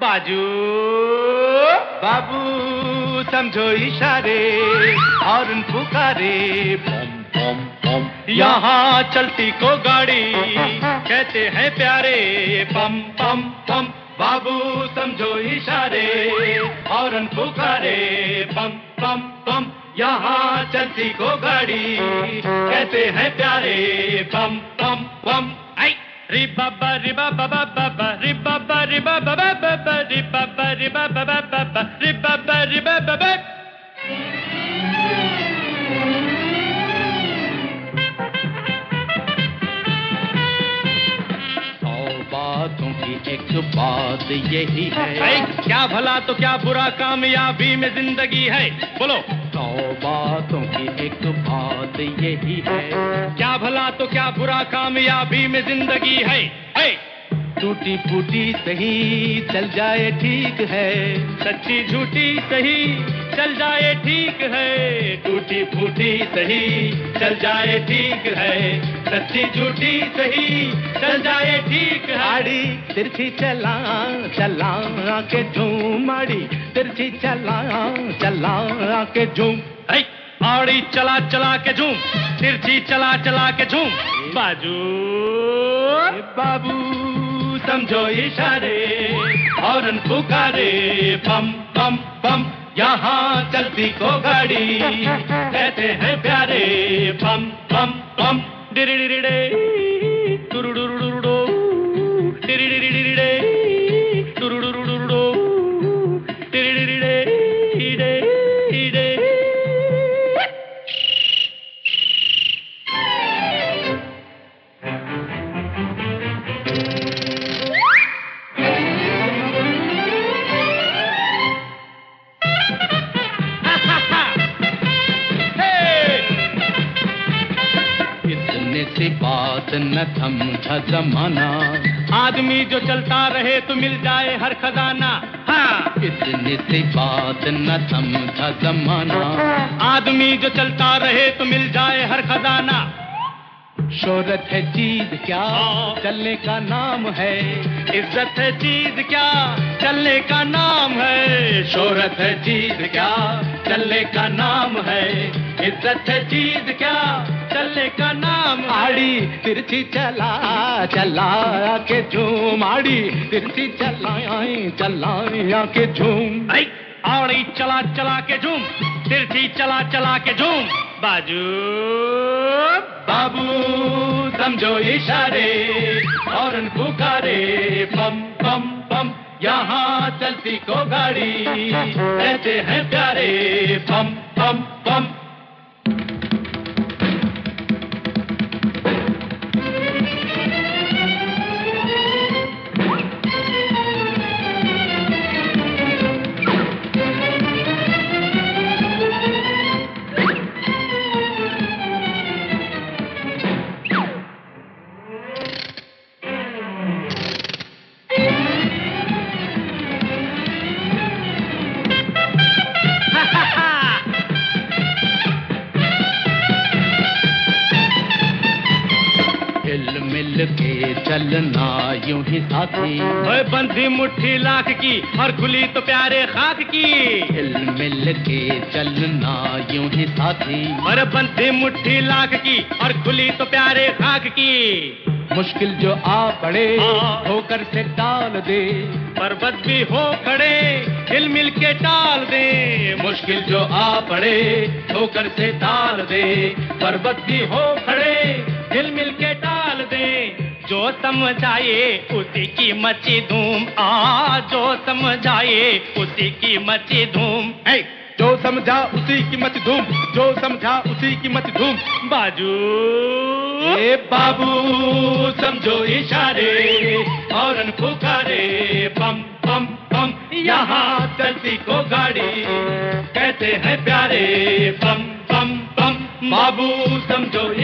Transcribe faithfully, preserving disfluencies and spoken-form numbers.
बाजू बाबू समझो इशारे हॉर्न पुकारे बम बम बम यहाँ चलती को गाड़ी कहते हैं प्यारे बम बम बम बाबू समझो इशारे हॉर्न पुकारे बम बम बम यहाँ चलती को गाड़ी कहते हैं प्यारे बम बम बम आई रि बाबा रि बाबा बाबा रि बाबा रि बाबा बाबा रि बाबा रि बाबा बाबा रि बाबा रि बाबा सौ बातों की एक बात यही है क्या भला तो क्या बुरा कामयाबी में जिंदगी है बोलो सौ बातों की एक बात यही है क्या भला तो क्या बुरा कामयाबी में जिंदगी है, है। टूटी फूटी सही चल जाए ठीक है सच्ची झूठी सही चल जाए ठीक है टूटी फूटी सही चल जाए ठीक है सच्ची झूठी सही चल जाए ठीक है आड़ी तिरछी चला चला के झूम आड़ी तिरछी चला चला के झूम आड़ी चला चला के झूम तिरछी चला चला के झूम बाजू बाबू समझो इशारे हॉर्न पुकारे बम बम बम यहाँ चलती को गाड़ी कहते हैं प्यारे बम बम बम डिरिडिरिडे टुरुडुरुडुरुडो डिरिडिरिडिडे टुरुडुरुडुरुडो डिरिडिरिडे इडे इडे बात न थमता जमाना आदमी जो चलता रहे तो मिल जाए हर खजाना हाँ इतनी सी बात न थमता जमाना आदमी जो चलता रहे तो मिल जाए हर खजाना शोहरत है चीज क्या चलने का नाम है इज्जत है चीज क्या चलने का नाम है शोहरत है चीज क्या चलने का नाम है इज्जत है चीज क्या चलने का नाम आड़ी तिरछी चला चला के झूम आड़ी तिरछी चला चला के झूम आड़ी चला चला के झूम तिरछी चला चला के झूम बाजू बाबू समझो इशारे हॉर्न पुकारे बम बम बम यहाँ चलती को गाड़ी कहते हैं प्यारे बम बम बम के चलना यूं ही साथी बंधी मुट्ठी लाख की और खुली तो प्यारे खाक की हिल मिल के चलना यूं ही साथी और बंधी मुट्ठी लाख की और खुली तो प्यारे खाक की मुश्किल जो आ पड़े होकर से टाल दे पर्वत भी हो खड़े हिल मिल के टाल दे मुश्किल जो आ पड़े होकर से टाल दे पर्वत भी हो खड़े हिल मिल के टाल दे जो समझाए उसी की मची धूम आ जो समझाए उसी की मची धूम जो समझा उसी की मच धूम जो समझा उसी की मच धूम बाजू ए बाबू समझो इशारे हॉर्न पुकारे बम बम बम यहाँ चलती को गाड़ी कहते हैं प्यारे बम बम बम बाबू समझो